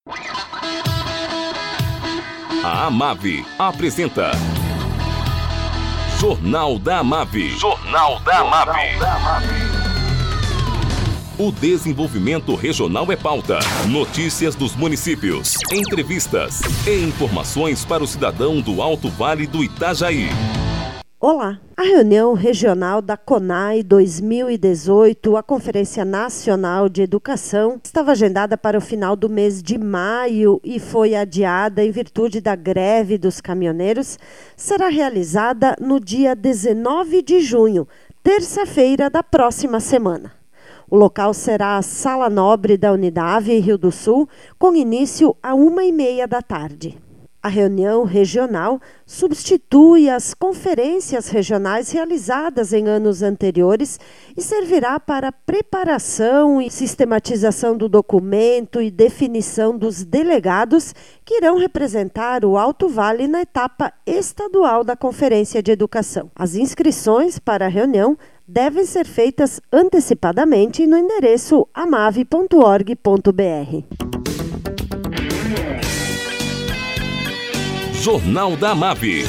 A Amave apresenta Jornal da Amave. Jornal da Amave. O desenvolvimento regional é pauta. Notícias dos municípios, entrevistas e informações para o cidadão do Alto Vale do Itajaí. Olá! A reunião regional da CONAI 2018, a Conferência Nacional de Educação, estava agendada para o final do mês de maio e foi adiada em virtude da greve dos caminhoneiros. Será realizada no dia 19 de junho, terça-feira da próxima semana. O local será a Sala Nobre da Unidade, Rio do Sul, com início às 1h30 da tarde. A reunião regional substitui as conferências regionais realizadas em anos anteriores e servirá para a preparação e sistematização do documento e definição dos delegados que irão representar o Alto Vale na etapa estadual da Conferência de Educação. As inscrições para a reunião devem ser feitas antecipadamente no endereço amave.org.br. Jornal da Amave.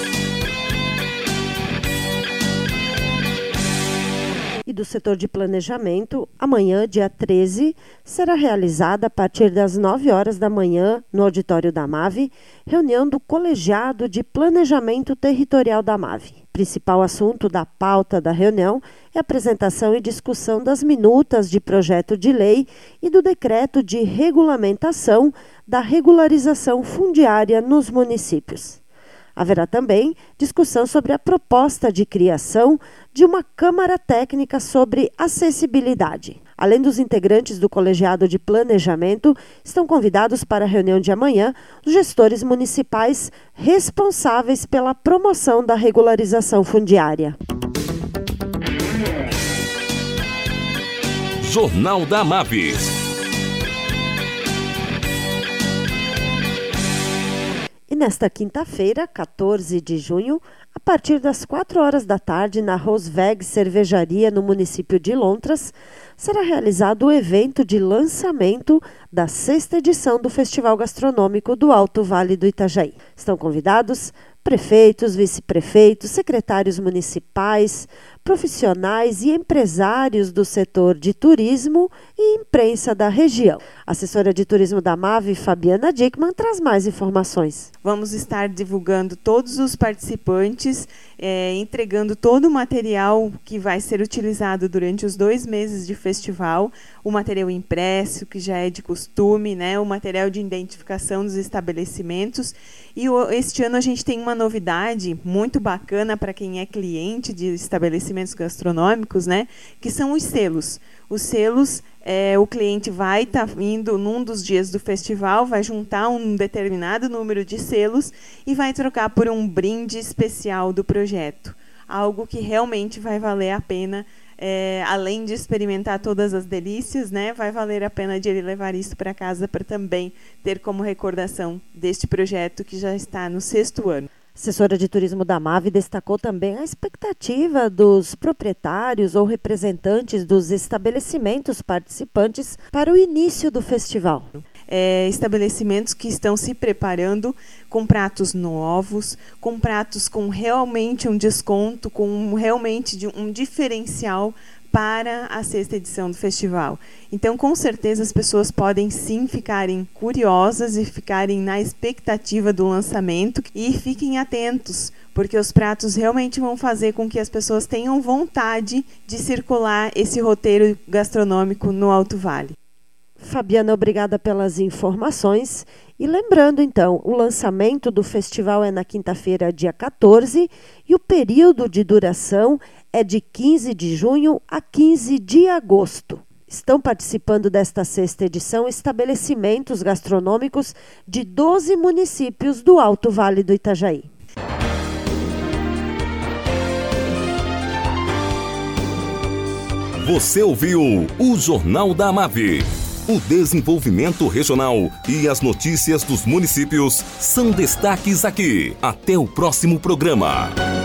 E do setor de planejamento, amanhã, dia 13, será realizada a partir das 9 horas da manhã, no auditório da Amave, reunião do Colegiado de Planejamento Territorial da Amave. O principal assunto da pauta da reunião é a apresentação e discussão das minutas de projeto de lei e do decreto de regulamentação da regularização fundiária nos municípios. Haverá também discussão sobre a proposta de criação de uma Câmara Técnica sobre acessibilidade. Além dos integrantes do Colegiado de Planejamento, estão convidados para a reunião de amanhã os gestores municipais responsáveis pela promoção da regularização fundiária. Jornal da Amave. E nesta quinta-feira, 14 de junho, a partir das 4 horas da tarde, na Rosveg Cervejaria, no município de Lontras, será realizado o evento de lançamento da 6ª edição do Festival Gastronômico do Alto Vale do Itajaí. Estão convidados prefeitos, vice-prefeitos, secretários municipais, profissionais e empresários do setor de turismo e imprensa da região. A assessora de turismo da Amave, Fabiana Dickmann, traz mais informações. Vamos estar divulgando todos os participantes, entregando todo o material que vai ser utilizado durante os 2 meses de festival, o material impresso, que já é de costume, né, o material de identificação dos estabelecimentos. E este ano a gente tem uma novidade muito bacana para quem é cliente de estabelecimentos gastronômicos, né, que são os selos. Os selos, o cliente vai estar indo num dos dias do festival, vai juntar um determinado número de selos e vai trocar por um brinde especial do projeto. Algo que realmente vai valer a pena, além de experimentar todas as delícias, né, vai valer a pena de ele levar isso para casa para também ter como recordação deste projeto que já está no 6º ano. A assessora de turismo da Amave destacou também a expectativa dos proprietários ou representantes dos estabelecimentos participantes para o início do festival. Estabelecimentos que estão se preparando com pratos novos, com pratos com realmente um desconto, com realmente um diferencial para a 6ª edição do festival. Então, com certeza, as pessoas podem sim ficarem curiosas e ficarem na expectativa do lançamento e fiquem atentos, porque os pratos realmente vão fazer com que as pessoas tenham vontade de circular esse roteiro gastronômico no Alto Vale. Fabiana, obrigada pelas informações. E lembrando, então, o lançamento do festival é na quinta-feira, dia 14, e o período de duração é de 15 de junho a 15 de agosto. Estão participando desta 6ª edição estabelecimentos gastronômicos de 12 municípios do Alto Vale do Itajaí. Você ouviu o Jornal da Amave. O desenvolvimento regional e as notícias dos municípios são destaques aqui. Até o próximo programa.